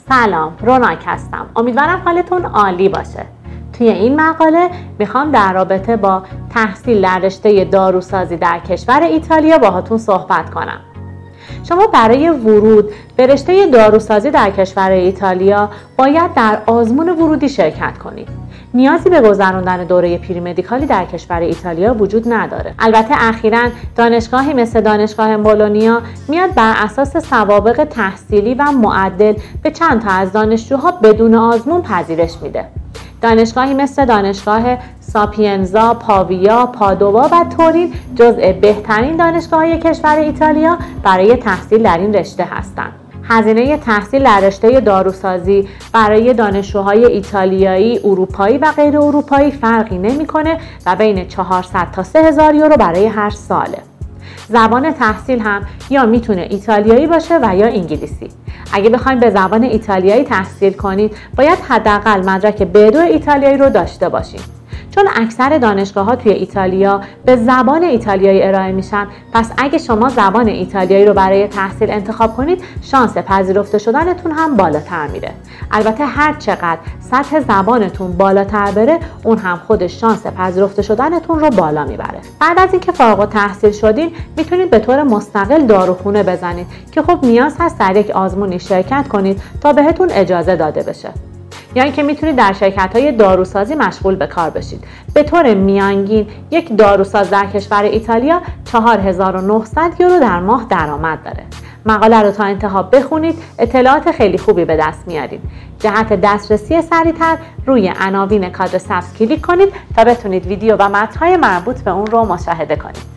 سلام، روناک هستم. امیدوارم حالتون عالی باشه. توی این مقاله میخوام در رابطه با تحصیل در رشته داروسازی در کشور ایتالیا باهاتون صحبت کنم. شما برای ورود به رشته داروسازی در کشور ایتالیا باید در آزمون ورودی شرکت کنید. نیازی به گذراندن دوره پریمدیکالی در کشور ایتالیا وجود نداره. البته اخیراً دانشگاهی مثل دانشگاه بولونیا میاد بر اساس سوابق تحصیلی و معدل به چند تا از دانشجوها بدون آزمون پذیرش میده. دانشگاهی مثل دانشگاه ساپینزا، پاویا، پادووا و تورین جزء بهترین دانشگاه‌های کشور ایتالیا برای تحصیل در این رشته هستند. هزینه تحصیل در رشته داروسازی برای دانشجوهای ایتالیایی، اروپایی و غیر اروپایی فرقی نمی‌کنه و بین 400 تا 3000 یورو برای هر ساله. زبان تحصیل هم یا میتونه ایتالیایی باشه و یا انگلیسی. اگه بخواید به زبان ایتالیایی تحصیل کنید، باید حداقل مدرک B2 ایتالیایی رو داشته باشید. چون اکثر دانشگاه‌ها توی ایتالیا به زبان ایتالیایی ارائه میشن، پس اگه شما زبان ایتالیایی رو برای تحصیل انتخاب کنید، شانس پذیرفته شدنتون هم بالاتر میره. البته هر چقدر سطح زبانتون بالاتر بره، اون هم خودش شانس پذیرفته شدنتون رو بالا میبره. بعد از اینکه فارغ التحصیل شدین، میتونید به طور مستقل داروخونه بزنید که خب نیاز هست در یک آزمونی شرکت کنید تا بهتون اجازه داده بشه. یا اینکه میتونید در شرکت‌های داروسازی مشغول به کار بشید. به طور میانگین یک داروساز در کشور ایتالیا 4900 یورو در ماه درآمد داره. مقاله رو تا انتها بخونید، اطلاعات خیلی خوبی به دست میارید. جهت دسترسی سریع‌تر روی عناوین کادر سبز کلیک کنید تا بتونید ویدیو و متن‌های مربوط به اون رو مشاهده کنید.